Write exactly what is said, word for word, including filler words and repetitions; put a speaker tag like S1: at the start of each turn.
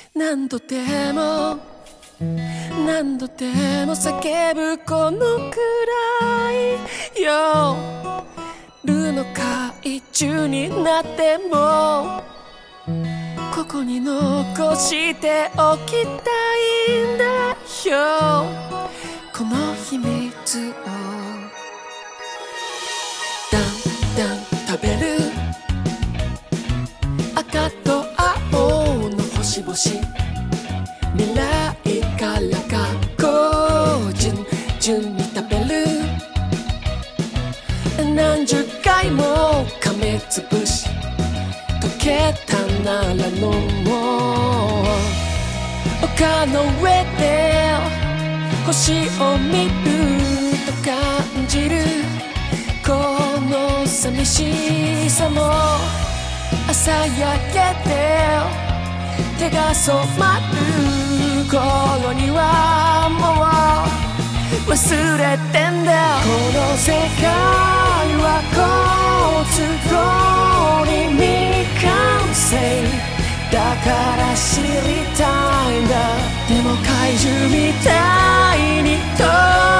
S1: 何度でも何度でも叫ぶこのくらい夜の海中になってもここに残しておきたいんだよ、この秘密をだんだん食べる赤と青の星々、未来から過去順々に食べる、何十回も噛みつぶし溶けたなら飲もう、丘の上で星を見ると感じるこの寂しさも朝焼けて手が染まる頃にはもう忘れてんだよ、この世界は好都合に未完成だから知りたいんだ、でも怪獣みたいに遠